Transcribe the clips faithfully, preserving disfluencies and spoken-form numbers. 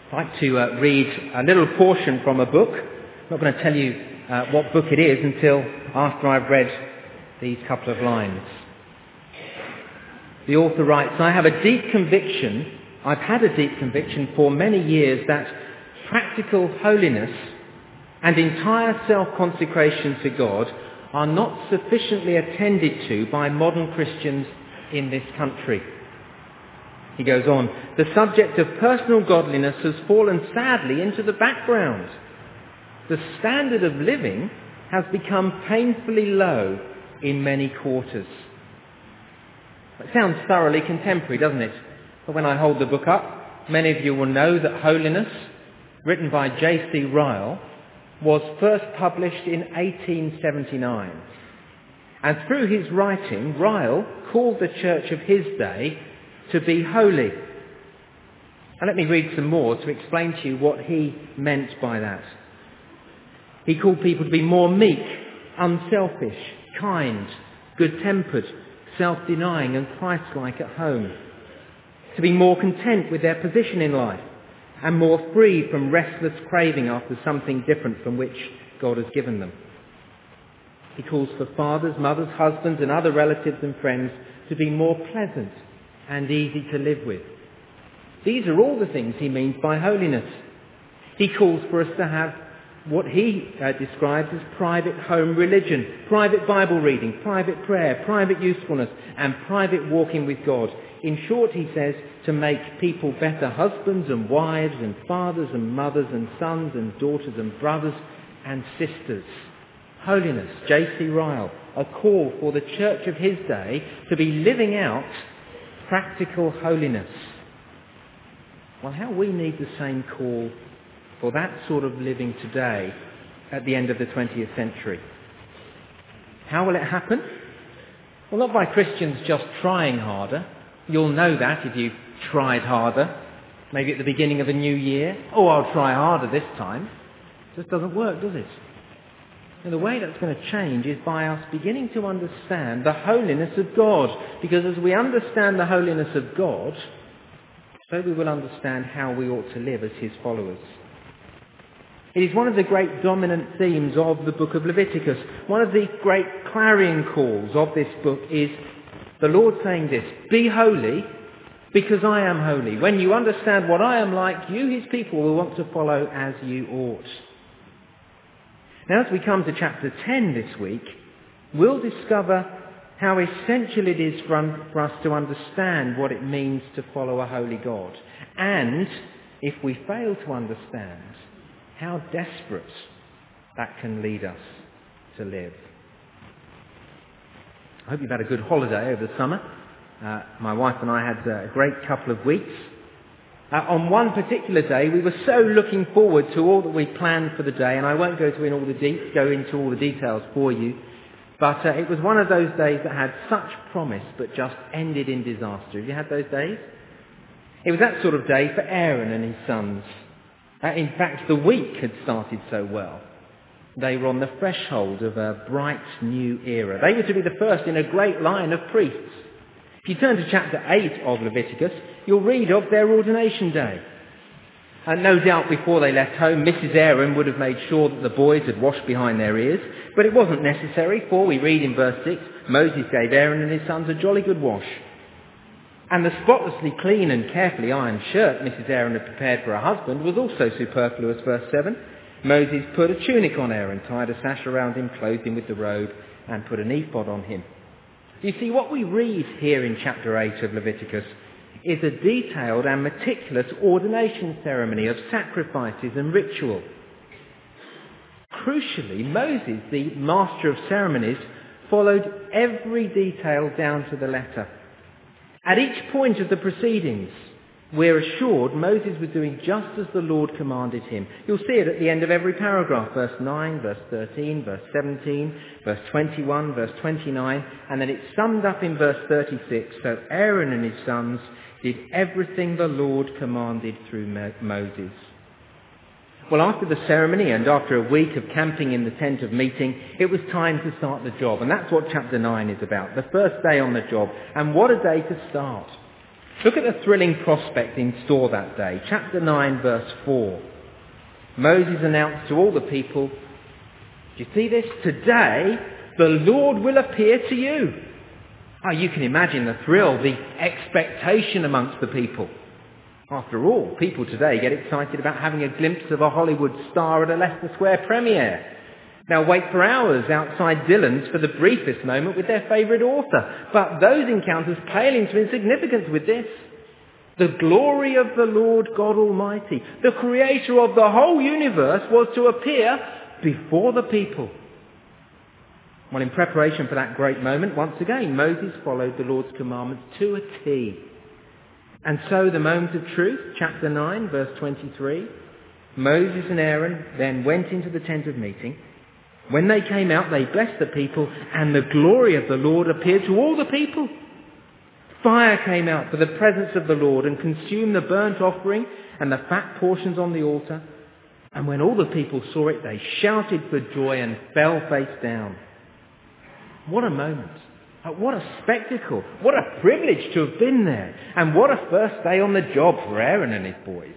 I'd like to uh, read a little portion from a book. I'm not going to tell you uh, what book it is until after I've read these couple of lines. The author writes, "I have a deep conviction, I've had a deep conviction for many years that practical holiness and entire self-consecration to God are not sufficiently attended to by modern Christians in this country." He goes on, "The subject of personal godliness has fallen sadly into the background. The standard of living has become painfully low in many quarters." It sounds thoroughly contemporary, doesn't it? But when I hold the book up, many of you will know that Holiness, written by J C Ryle, was first published in eighteen seventy-nine. And through his writing, Ryle called the church of his day to be holy. And let me read some more to explain to you what he meant by that. He called people to be more meek, unselfish, kind, good-tempered, self-denying and Christ-like at home. To be more content with their position in life and more free from restless craving after something different from which God has given them. He calls for fathers, mothers, husbands and other relatives and friends to be more pleasant and easy to live with. These are all the things he means by holiness. He calls for us to have what he uh, describes as private home religion, private Bible reading, private prayer, private usefulness and private walking with God. In short, he says, to make people better husbands and wives and fathers and mothers and sons and daughters and brothers and sisters. Holiness, J C Ryle, a call for the church of his day to be living out practical holiness. Well, how we need the same call for that sort of living today at the end of the twentieth century. How will it happen? Well, not by Christians just trying harder. You'll know that if you've tried harder, maybe at the beginning of a new year. Oh, I'll try harder this time. It just doesn't work, does it? And the way that's going to change is by us beginning to understand the holiness of God. Because as we understand the holiness of God, so we will understand how we ought to live as his followers. It is one of the great dominant themes of the book of Leviticus. One of the great clarion calls of this book is the Lord saying this: be holy because I am holy. When you understand what I am like, you, his people, will want to follow as you ought. Now, as we come to chapter ten this week, we'll discover how essential it is for, un- for us to understand what it means to follow a holy God. And, if we fail to understand, how desperate that can lead us to live. I hope you've had a good holiday over the summer. Uh, my wife and I had a great couple of weeks. Uh, on one particular day, we were so looking forward to all that we planned for the day, and I won't go, to in all the de- go into all the details for you, but uh, it was one of those days that had such promise but just ended in disaster. Have you had those days? It was that sort of day for Aaron and his sons. Uh, in fact, the week had started so well. They were on the threshold of a bright new era. They were to be the first in a great line of priests. If you turn to chapter eight of Leviticus, you'll read of their ordination day. And no doubt before they left home, Missus Aaron would have made sure that the boys had washed behind their ears, but it wasn't necessary, for we read in verse six, Moses gave Aaron and his sons a jolly good wash. And the spotlessly clean and carefully ironed shirt Missus Aaron had prepared for her husband was also superfluous, verse seven. Moses put a tunic on Aaron, tied a sash around him, clothed him with the robe, and put an ephod on him. You see, what we read here in chapter eight of Leviticus is a detailed and meticulous ordination ceremony of sacrifices and ritual. Crucially, Moses, the master of ceremonies, followed every detail down to the letter. At each point of the proceedings, we're assured Moses was doing just as the Lord commanded him. You'll see it at the end of every paragraph, verse nine, verse thirteen, verse seventeen, verse twenty-one, verse twenty-nine, and then it's summed up in verse thirty-six. So Aaron and his sons did everything the Lord commanded through Moses. Well, after the ceremony and after a week of camping in the tent of meeting, it was time to start the job. And that's what chapter nine is about, the first day on the job. And what a day to start. Look at the thrilling prospect in store that day. Chapter nine, verse four. Moses announced to all the people, do you see this? Today, the Lord will appear to you. Oh, you can imagine the thrill, the expectation amongst the people. After all, people today get excited about having a glimpse of a Hollywood star at a Leicester Square premiere. They'll wait for hours outside Dylan's for the briefest moment with their favourite author. But those encounters pale into insignificance with this. The glory of the Lord God Almighty, the creator of the whole universe, was to appear before the people. Well, in preparation for that great moment, once again, Moses followed the Lord's commandments to a T. And so the moment of truth, chapter nine, verse twenty-three, Moses and Aaron then went into the tent of meeting. When they came out, they blessed the people, and the glory of the Lord appeared to all the people. Fire came out for the presence of the Lord and consumed the burnt offering and the fat portions on the altar. And when all the people saw it, they shouted for joy and fell face down. What a moment. What a spectacle. What a privilege to have been there. And what a first day on the job for Aaron and his boys.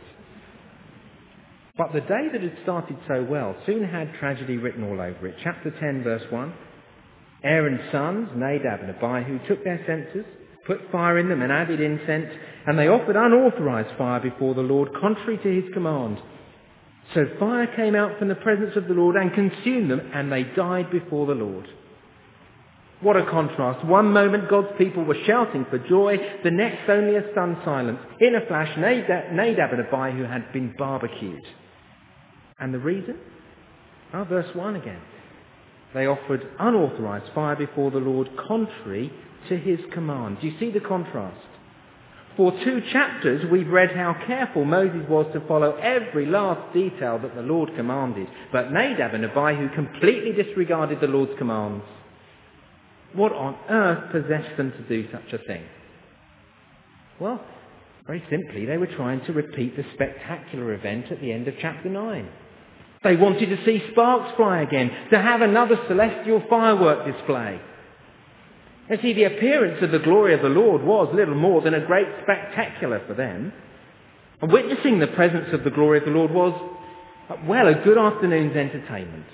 But the day that had started so well soon had tragedy written all over it. Chapter ten, verse one. Aaron's sons, Nadab and Abihu, took their censers, put fire in them and added incense, and they offered unauthorized fire before the Lord, contrary to his command. So fire came out from the presence of the Lord and consumed them, and they died before the Lord. What a contrast. One moment God's people were shouting for joy, the next only a stunned silence. In a flash, Nadab, Nadab and Abihu had been barbecued. And the reason? Oh, verse one again. They offered unauthorized fire before the Lord, contrary to his command. Do you see the contrast? For two chapters we've read how careful Moses was to follow every last detail that the Lord commanded. But Nadab and Abihu completely disregarded the Lord's commands. What on earth possessed them to do such a thing? Well, very simply, they were trying to repeat the spectacular event at the end of chapter nine. They wanted to see sparks fly again, to have another celestial firework display. You see, the appearance of the glory of the Lord was little more than a great spectacular for them. And witnessing the presence of the glory of the Lord was, well, a good afternoon's entertainment.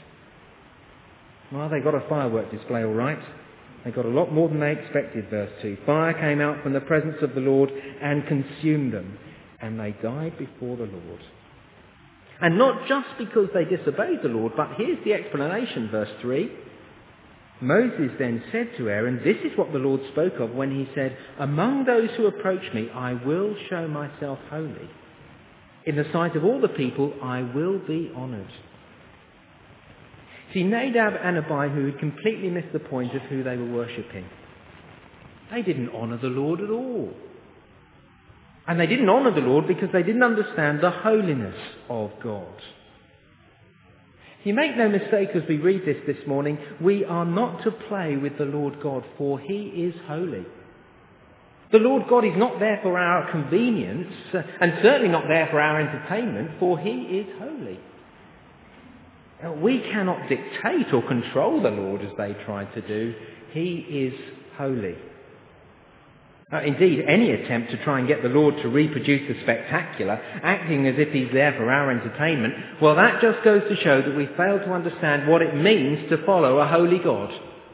Well, they got a firework display all right. They got a lot more than they expected, verse two. Fire came out from the presence of the Lord and consumed them, and they died before the Lord. And not just because they disobeyed the Lord, but here's the explanation, verse three. Moses then said to Aaron, this is what the Lord spoke of when he said, among those who approach me, I will show myself holy. In the sight of all the people, I will be honoured. See, Nadab and Abihu had completely missed the point of who they were worshipping. They didn't honour the Lord at all. And they didn't honour the Lord because they didn't understand the holiness of God. You make no mistake as we read this this morning, we are not to play with the Lord God, for he is holy. The Lord God is not there for our convenience, and certainly not there for our entertainment, for he is holy. We cannot dictate or control the Lord as they tried to do. He is holy. Uh, indeed, any attempt to try and get the Lord to reproduce the spectacular, acting as if he's there for our entertainment, well, that just goes to show that we fail to understand what it means to follow a holy God.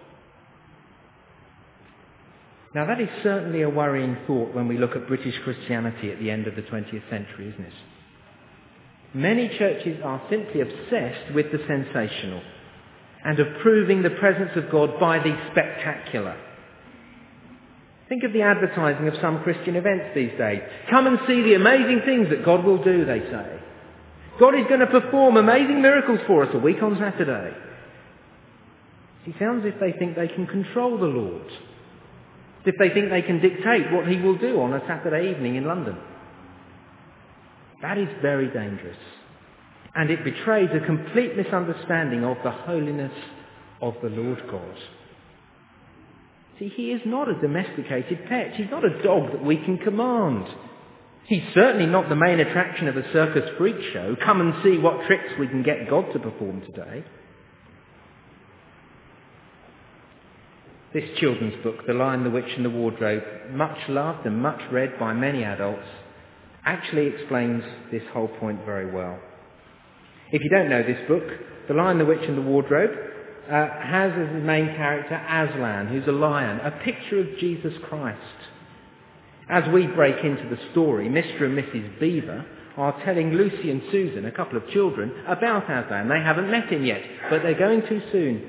Now, that is certainly a worrying thought when we look at British Christianity at the end of the twentieth century, isn't it? Many churches are simply obsessed with the sensational and of proving the presence of God by the spectacular. Think of the advertising of some Christian events these days. Come and see the amazing things that God will do, they say. God is going to perform amazing miracles for us a week on Saturday. It sounds as if they think they can control the Lord. As if they think they can dictate what he will do on a Saturday evening in London. That is very dangerous. And it betrays a complete misunderstanding of the holiness of the Lord God. See, he is not a domesticated pet. He's not a dog that we can command. He's certainly not the main attraction of a circus freak show. Come and see what tricks we can get God to perform today. This children's book, The Lion, the Witch and the Wardrobe, much loved and much read by many adults, actually explains this whole point very well. If you don't know this book, The Lion, the Witch and the Wardrobe uh, has as his main character Aslan, who's a lion, a picture of Jesus Christ. As we break into the story, Mister and Missus Beaver are telling Lucy and Susan, a couple of children, about Aslan. They haven't met him yet, but they're going to soon.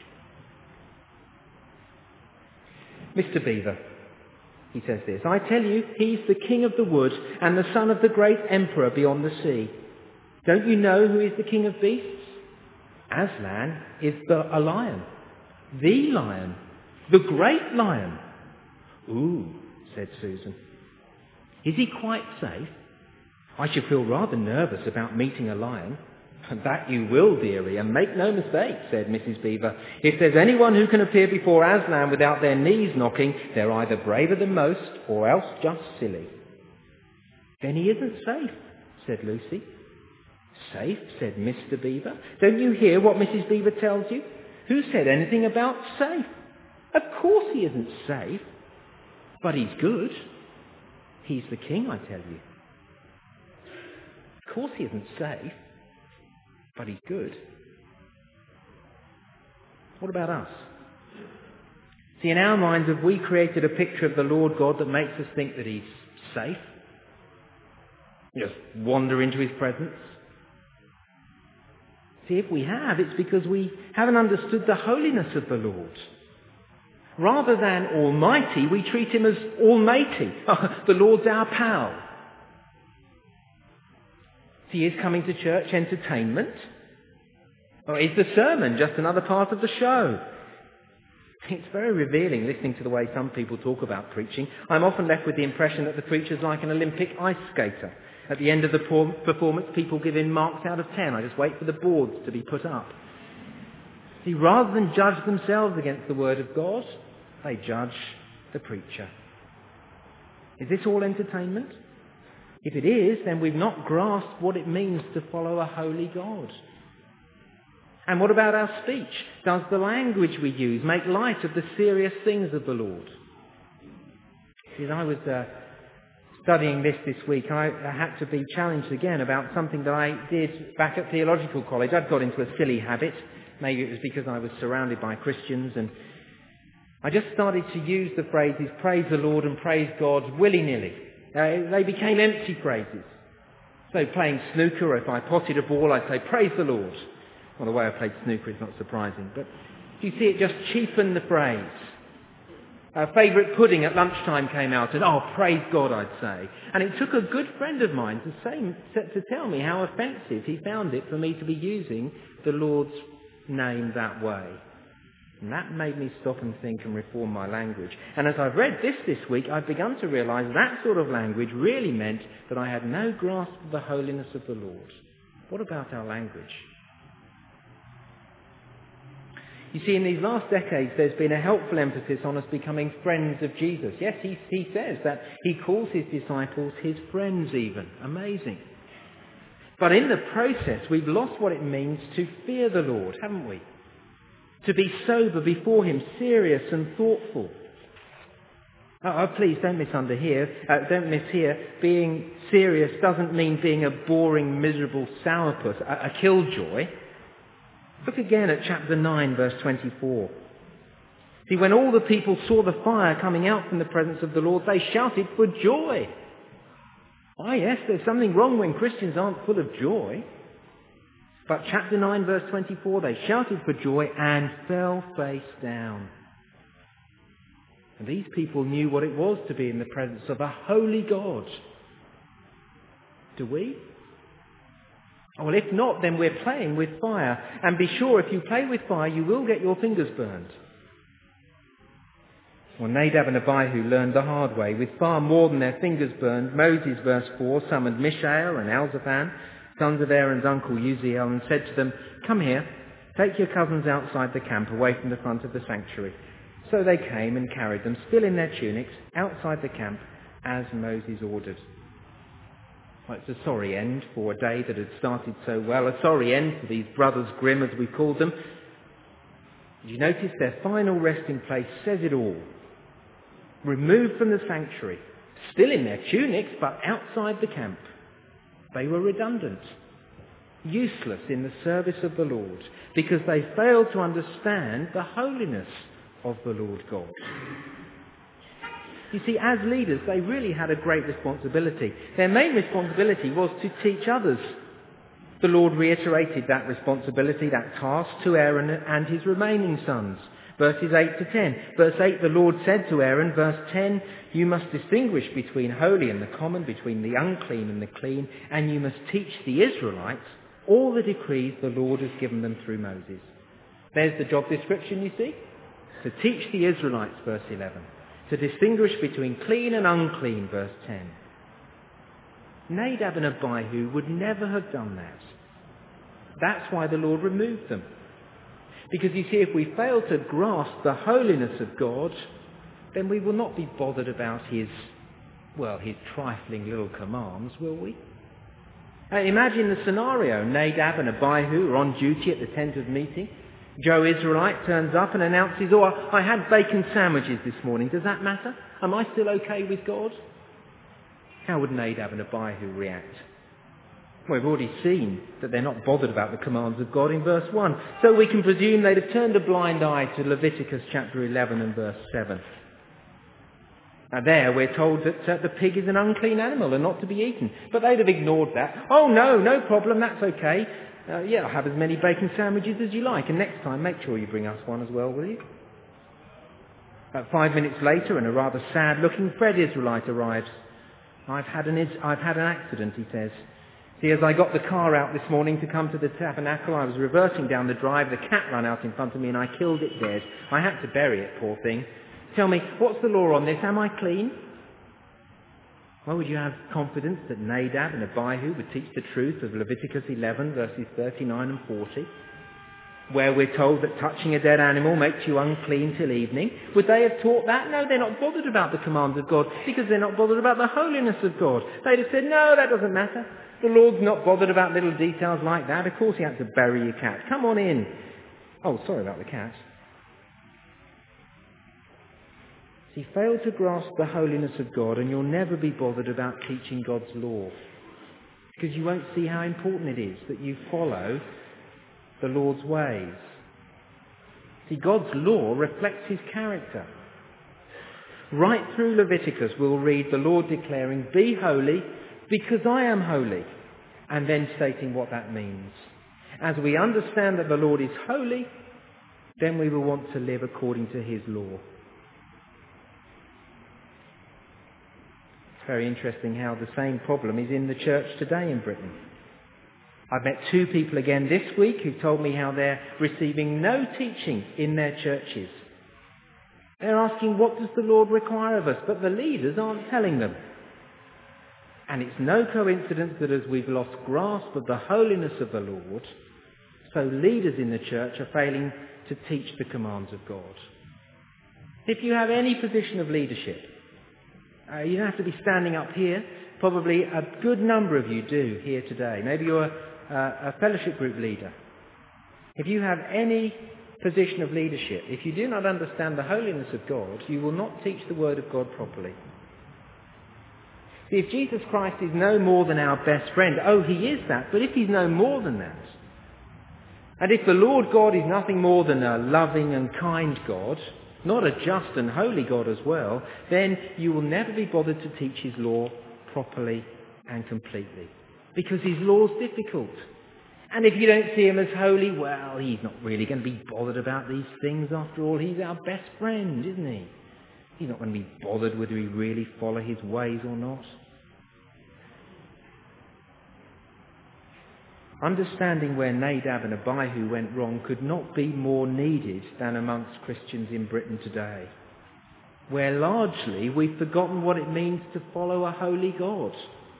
Mister Beaver, he says this, I tell you, he's the king of the wood and the son of the great emperor beyond the sea. Don't you know who is the king of beasts? Aslan is the, a lion, the lion, the great lion. Ooh, said Susan. Is he quite safe? I should feel rather nervous about meeting a lion. That you will, dearie, and make no mistake, said Missus Beaver. If there's anyone who can appear before Aslan without their knees knocking, they're either braver than most or else just silly. Then he isn't safe, said Lucy. Safe, said Mister Beaver. Don't you hear what Missus Beaver tells you? Who said anything about safe? Of course he isn't safe, but he's good. He's the king, I tell you. Of course he isn't safe, but he's good. What about us? See, in our minds, have we created a picture of the Lord God that makes us think that he's safe? Just wander into his presence? See, if we have, it's because we haven't understood the holiness of the Lord. Rather than almighty, we treat him as almighty. The Lord's our pal. See, is coming to church entertainment? Or is the sermon just another part of the show? It's very revealing listening to the way some people talk about preaching. I'm often left with the impression that the preacher's like an Olympic ice skater. At the end of the performance, people give him marks out of ten. I just wait for the boards to be put up. See, rather than judge themselves against the Word of God, they judge the preacher. Is this all entertainment? If it is, then we've not grasped what it means to follow a holy God. And what about our speech? Does the language we use make light of the serious things of the Lord? See, as I was uh, studying this this week, I, I had to be challenged again about something that I did back at theological college. I'd got into a silly habit. Maybe it was because I was surrounded by Christians, and I just started to use the phrases praise the Lord and praise God willy-nilly. Uh, they became empty phrases. So playing snooker, or if I potted a ball, I'd say praise the Lord. Well, the way I played snooker is not surprising, but you see, it just cheapened the phrase. A favourite pudding at lunchtime came out, and oh, praise God, I'd say. And it took a good friend of mine to say, to tell me how offensive he found it for me to be using the Lord's name that way. And that made me stop and think and reform my language. And as I've read this this week, I've begun to realise that sort of language really meant that I had no grasp of the holiness of the Lord. What about our language? You see, in these last decades, there's been a helpful emphasis on us becoming friends of Jesus. Yes, he, he says that he calls his disciples his friends even. Amazing. But in the process, we've lost what it means to fear the Lord, haven't we? To be sober before him, serious and thoughtful. Oh, oh please don't misunderstand. Uh, don't miss here. Being serious doesn't mean being a boring, miserable sourpuss, a, a killjoy. Look again at chapter nine, verse twenty-four. See, when all the people saw the fire coming out from the presence of the Lord, they shouted for joy. Ah, yes, there's something wrong when Christians aren't full of joy. But chapter nine, verse twenty-four, they shouted for joy and fell face down. And these people knew what it was to be in the presence of a holy God. Do we? Well, if not, then we're playing with fire. And be sure, if you play with fire, you will get your fingers burned. Well, Nadab and Abihu learned the hard way. With far more than their fingers burned, Moses, verse four, summoned Mishael and Elzaphan, sons of Aaron's uncle Uzziel, and said to them, "Come here, take your cousins outside the camp, away from the front of the sanctuary." So they came and carried them, still in their tunics, outside the camp, as Moses ordered. Well, it's a sorry end for a day that had started so well, a sorry end for these brothers Grimm, as we called them. You notice their final resting place says it all. Removed from the sanctuary, still in their tunics, but outside the camp. They were redundant, useless in the service of the Lord, because they failed to understand the holiness of the Lord God. You see, as leaders, they really had a great responsibility. Their main responsibility was to teach others. The Lord reiterated that responsibility, that task, to Aaron and his remaining sons. Verses eight to ten. Verse eight, the Lord said to Aaron, verse ten, you must distinguish between holy and the common, between the unclean and the clean, and you must teach the Israelites all the decrees the Lord has given them through Moses. There's the job description, you see. To teach the Israelites, verse eleven. To distinguish between clean and unclean, verse ten. Nadab and Abihu would never have done that. That's why the Lord removed them. Because you see, if we fail to grasp the holiness of God, then we will not be bothered about his, well, his trifling little commands, will we? Uh, imagine the scenario. Nadab and Abihu are on duty at the tent of meeting. Joe Israelite turns up and announces, oh, I had bacon sandwiches this morning. Does that matter? Am I still okay with God? How would Nadab and Abihu react? Well, we've already seen that they're not bothered about the commands of God in verse one. So we can presume they'd have turned a blind eye to Leviticus chapter eleven and verse seven. Now there we're told that uh, the pig is an unclean animal and not to be eaten. But they'd have ignored that. Oh no, no problem, that's okay. Uh, yeah, I'll have as many bacon sandwiches as you like. And next time, make sure you bring us one as well, will you? Uh, five minutes later, and a rather sad-looking Fred Israelite arrives. I've had an I've had an accident, he says. See, as I got the car out this morning to come to the tabernacle, I was reversing down the drive. The cat ran out in front of me and I killed it dead. I had to bury it, poor thing. Tell me, what's the law on this? Am I clean? Well, would you have confidence that Nadab and Abihu would teach the truth of Leviticus eleven, verses thirty-nine and forty? Where we're told that touching a dead animal makes you unclean till evening. Would they have taught that? No, they're not bothered about the commands of God because they're not bothered about the holiness of God. They'd have said, no, that doesn't matter. The Lord's not bothered about little details like that. Of course he had to bury your cat. Come on in. Oh, sorry about the cat. See, fail to grasp the holiness of God and you'll never be bothered about teaching God's law. Because you won't see how important it is that you follow the Lord's ways. See, God's law reflects his character. Right through Leviticus we'll read the Lord declaring, be holy because I am holy, and then stating what that means. As we understand that the Lord is holy, then we will want to live according to his law. It's very interesting how the same problem is in the church today in Britain. I've met two people again this week who told me how they're receiving no teaching in their churches. They're asking, what does the Lord require of us? But the leaders aren't telling them. And it's no coincidence that as we've lost grasp of the holiness of the Lord, so leaders in the church are failing to teach the commands of God. If you have any position of leadership, uh, you don't have to be standing up here. Probably a good number of you do here today. Maybe you're a, a fellowship group leader. If you have any position of leadership, if you do not understand the holiness of God, you will not teach the word of God properly. See, if Jesus Christ is no more than our best friend, oh, he is that, but if he's no more than that, and if the Lord God is nothing more than a loving and kind God, not a just and holy God as well, then you will never be bothered to teach his law properly and completely. Because his law's difficult. And if you don't see him as holy, well, he's not really going to be bothered about these things after all. He's our best friend, isn't he? He's not going to be bothered whether we really follow his ways or not. Understanding where Nadab and Abihu went wrong could not be more needed than amongst Christians in Britain today, where largely we've forgotten what it means to follow a holy God.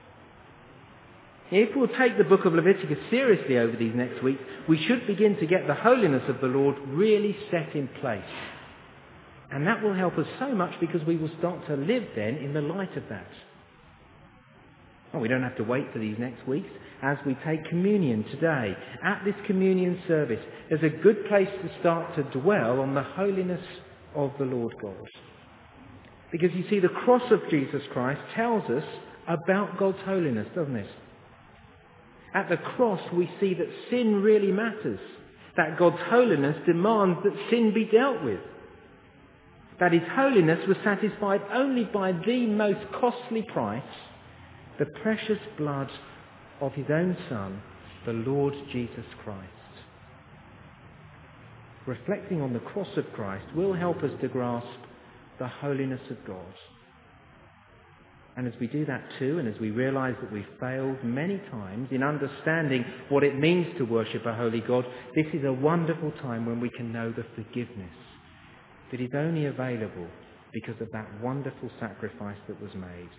If we'll take the book of Leviticus seriously over these next weeks, we should begin to get the holiness of the Lord really set in place. And that will help us so much because we will start to live then in the light of that. Oh, we don't have to wait for these next weeks. As we take communion today, at this communion service, there's a good place to start to dwell on the holiness of the Lord God. Because you see, the cross of Jesus Christ tells us about God's holiness, doesn't it? At the cross, we see that sin really matters, that God's holiness demands that sin be dealt with, that his holiness was satisfied only by the most costly price, the precious blood of his own Son, the Lord Jesus Christ. Reflecting on the cross of Christ will help us to grasp the holiness of God. And as we do that too, and as we realise that we've failed many times in understanding what it means to worship a holy God, this is a wonderful time when we can know the forgiveness that is only available because of that wonderful sacrifice that was made.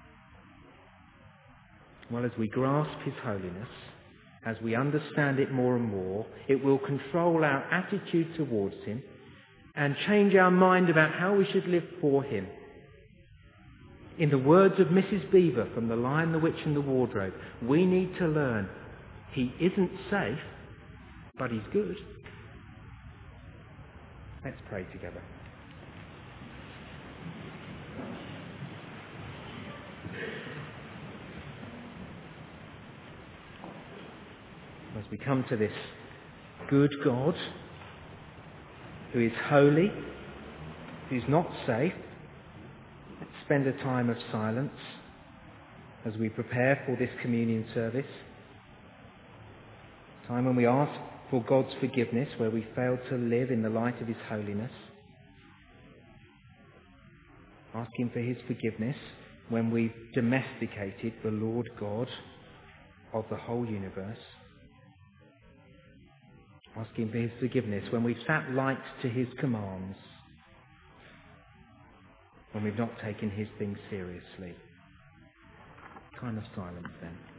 Well, as we grasp his holiness, as we understand it more and more, it will control our attitude towards him and change our mind about how we should live for him. In the words of Missus Beaver from The Lion, the Witch and the Wardrobe, we need to learn he isn't safe, but he's good. Let's pray together. As we come to this good God, who is holy, who's not safe, let's spend a time of silence as we prepare for this communion service. A time when we ask for God's forgiveness where we failed to live in the light of his holiness. Ask him for his forgiveness when we've domesticated the Lord God of the whole universe. Ask him for his forgiveness when we've sat light to his commands, when we've not taken his things seriously. Time of silence then.